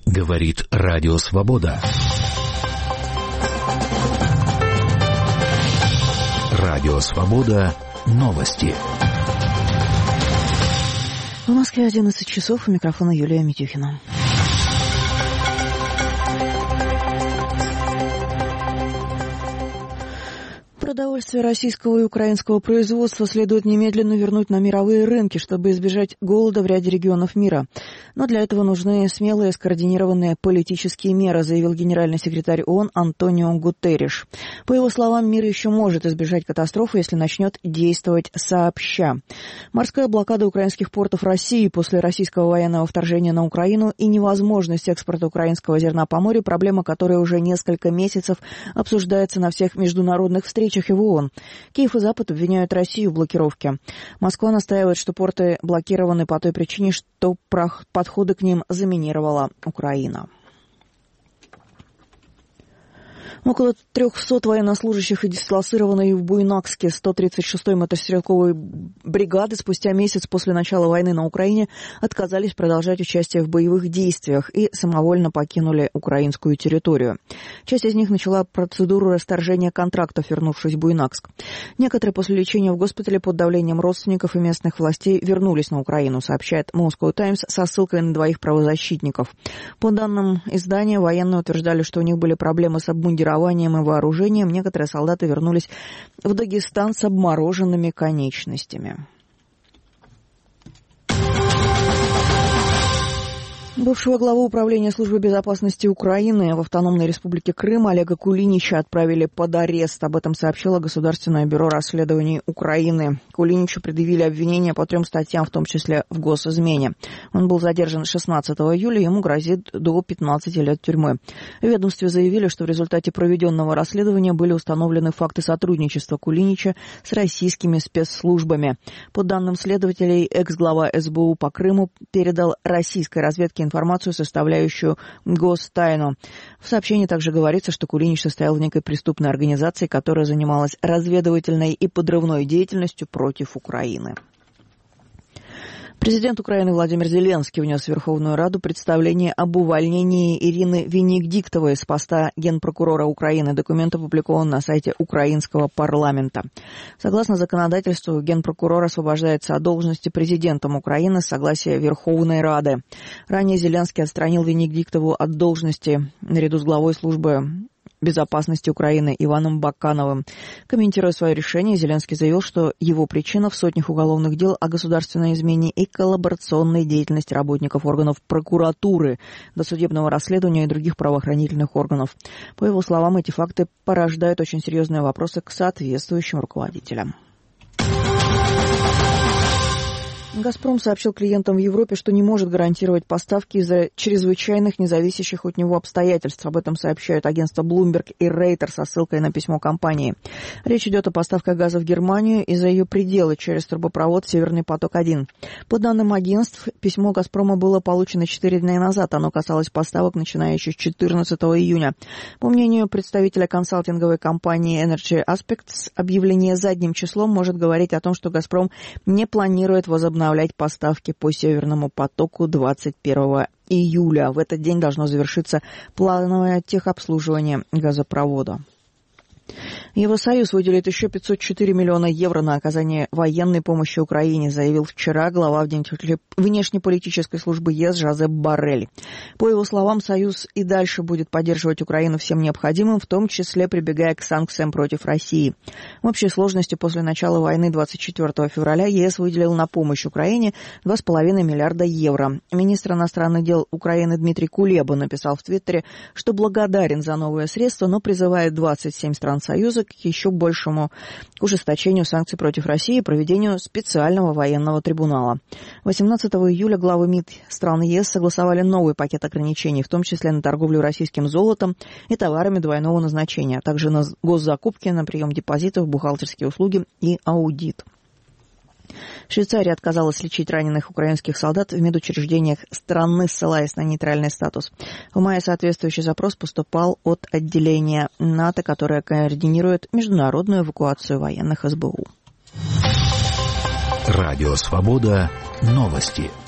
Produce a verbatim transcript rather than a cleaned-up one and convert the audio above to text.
Говорит Радио Свобода. Радио Свобода. Новости. В Москве одиннадцать часов. У микрофона Юлия Митюхина. Продовольствие российского и украинского производства следует немедленно вернуть на мировые рынки, чтобы избежать голода в ряде регионов мира. Но для этого нужны смелые, скоординированные политические меры, заявил генеральный секретарь ООН Антонио Гутерриш. По его словам, мир еще может избежать катастрофы, если начнет действовать сообща. Морская блокада украинских портов России после российского военного вторжения на Украину и невозможность экспорта украинского зерна по морю – проблема, которая уже несколько месяцев обсуждается на всех международных встречах и в ООН. Киев и Запад обвиняют Россию в блокировке. Москва настаивает, что порты блокированы по той причине, что подходы к ним заминировала Украина. Около трехсот военнослужащих и дислоцированной в Буйнакске сто тридцать шестой мотострелковой бригады спустя месяц после начала войны на Украине отказались продолжать участие в боевых действиях и самовольно покинули украинскую территорию. Часть из них начала процедуру расторжения контрактов, вернувшись в Буйнакск. Некоторые после лечения в госпитале под давлением родственников и местных властей вернулись на Украину, сообщает Moscow Times со ссылкой на двоих правозащитников. По данным издания, военные утверждали, что у них были проблемы с обмундированием и вооружением. Некоторые солдаты вернулись в Дагестан с обмороженными конечностями. Бывшего главу Управления службы безопасности Украины в Автономной Республике Крым Олега Кулинича отправили под арест. Об этом сообщило Государственное бюро расследований Украины. Кулиничу предъявили обвинения по трем статьям, в том числе в госизмене. Он был задержан шестнадцатого июля, ему грозит до пятнадцати лет тюрьмы. В ведомстве заявили, что в результате проведенного расследования были установлены факты сотрудничества Кулинича с российскими спецслужбами. По данным следователей, экс-глава эс бэ у по Крыму передал российской разведке информацию, составляющую гостайну. В сообщении также говорится, что Кулинич состоял в некой преступной организации, которая занималась разведывательной и подрывной деятельностью против Украины. Президент Украины Владимир Зеленский внес в Верховную Раду представление об увольнении Ирины Венедиктовой с поста генпрокурора Украины. Документ опубликован на сайте украинского парламента. Согласно законодательству, генпрокурор освобождается от должности президентом Украины с согласия Верховной Рады. Ранее Зеленский отстранил Венедиктову от должности наряду с главой службы безопасности Украины Иваном Бакановым. Комментируя свое решение, Зеленский заявил, что его причина в сотнях уголовных дел о государственной измене и коллаборационной деятельности работников органов прокуратуры, досудебного расследования и других правоохранительных органов. По его словам, эти факты порождают очень серьезные вопросы к соответствующим руководителям. «Газпром» сообщил клиентам в Европе, что не может гарантировать поставки из-за чрезвычайных, независящих от него обстоятельств. Об этом сообщают агентства Bloomberg и Reuters со ссылкой на письмо компании. Речь идет о поставках газа в Германию и за ее пределы через трубопровод «Северный поток-один». По данным агентств, письмо «Газпрома» было получено четыре дня назад. Оно касалось поставок, начиная еще с четырнадцатого июня. По мнению представителя консалтинговой компании Energy Aspects, объявление задним числом может говорить о том, что «Газпром» не планирует возобновлять обновлять поставки по «Северному потоку» двадцать первого июля. В этот день должно завершиться плановое техобслуживание газопровода. Евросоюз выделит еще пятьсот четыре миллиона евро на оказание военной помощи Украине, заявил вчера глава внешнеполитической службы ЕС Жозеп Боррель. По его словам, Союз и дальше будет поддерживать Украину всем необходимым, в том числе прибегая к санкциям против России. В общей сложности после начала войны двадцать четвёртого февраля ЕС выделил на помощь Украине два с половиной миллиарда евро. Министр иностранных дел Украины Дмитрий Кулеба написал в Твиттере, что благодарен за новые средства, но призывает двадцать семь стран Союза к еще большему к ужесточению санкций против России и проведению специального военного трибунала. восемнадцатого июля главы МИД стран ЕС согласовали новый пакет ограничений, в том числе на торговлю российским золотом и товарами двойного назначения, а также на госзакупки, на прием депозитов, бухгалтерские услуги и аудит. Швейцария отказалась лечить раненых украинских солдат в медучреждениях страны, ссылаясь на нейтральный статус. В мае соответствующий запрос поступал от отделения НАТО, которое координирует международную эвакуацию военных эс бэ у. Радио Свобода. Новости.